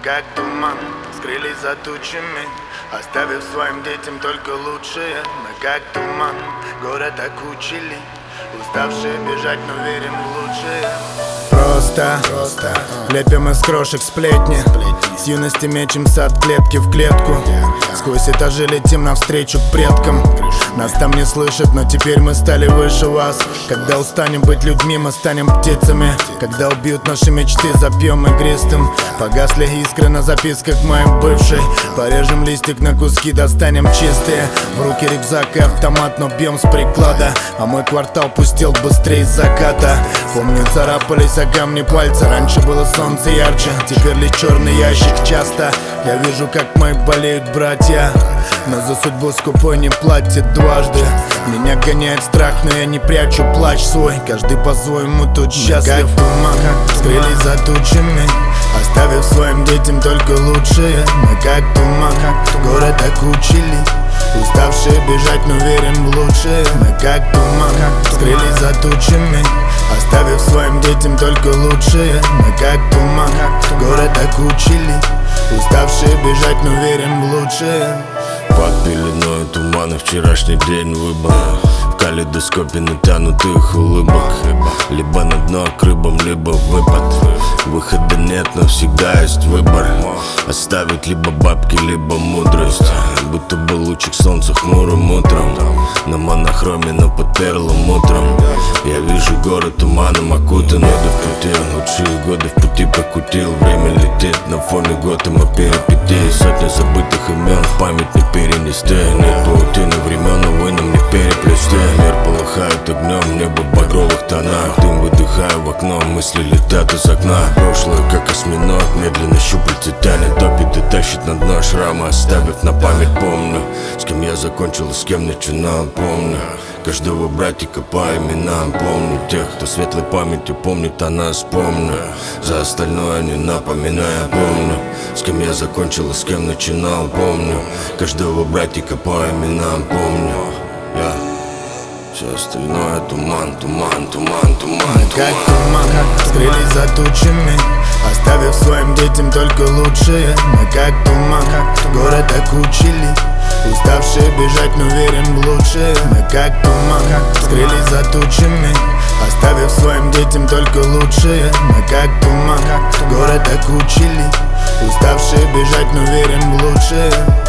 как туман, скрылись за тучами, оставив своим детям только лучшее. Мы как туман, город окучили, уставшие бежать, но верим в лучшее. Просто лепим из крошек сплетни, с юности мечемся от клетки в клетку, сквозь этажи летим навстречу к предкам. Нас там не слышат, но теперь мы стали выше вас. Когда устанем быть людьми, мы станем птицами. Когда убьют наши мечты, запьем игристым. Погасли искры на записках моей бывшей. Порежем листик на куски, достанем чистые. В руки рюкзак и автомат, но бьем с приклада. А мой квартал пустел быстрее заката. Помню, царапались о камни пальцы. Раньше было солнце ярче, теперь лишь черный ящик. Часто я вижу, как мои болеют братья, но за судьбу скупой не платит дважды. Меня гоняет страх, но я не прячу плач свой. Каждый по-своему тут счастлив. Как туман, скрылись за тучами, оставив своим детям только лучшее. Мы как туман, город окучили, уставшие бежать, но верим в лучшее. Мы как туман, скрылись за тучами, оставив своим детям только лучшее. Мы как туман, город окучили, уставшие бежать, но верим в лучшее. Под пеленой тумана вчерашний день выбор. В калейдоскопе натянутых улыбок. Либо на дно к рыбам, либо выпад. Выхода нет, но всегда есть выбор. Оставить либо бабки, либо мудрость. Будто бы лучик солнца хмурым утром, на монохроме, но под перлом утром. Я вижу город туманом окутан, иду в пути. Лучшие годы в пути прокутил. Время летит на фоне Готэма перипетий. Сотни забытых имен в память не перенести. Нет паутины времен, увы, нам не переплести. Мир полыхает огнем, небо в багровых тонах. Дым выдыхаю в окно, мысли летят из окна. Прошлое, как осьминог, медленно щупальца тянет, топит и тащит на дно шрамы, оставив на память. Помню, с кем я закончил и с кем начинал, помню каждого братика по именам, помню тех, кто светлой памятью помнит о нас, помню за остальное не напоминаю, помню с кем я закончил и с кем начинал, помню каждого братика по именам, помню все остальное туман, туман, туман, туман. Мы как туман, скрылись за тучами, оставив своим детям только лучшее. Мы как туман, город окучили, уставшие бежать, но верим в лучшее. Мы как туман, скрылись за тучами, оставив своим детям только лучшее. Мы как туман, город окучили, уставшие бежать, но верим в лучшее.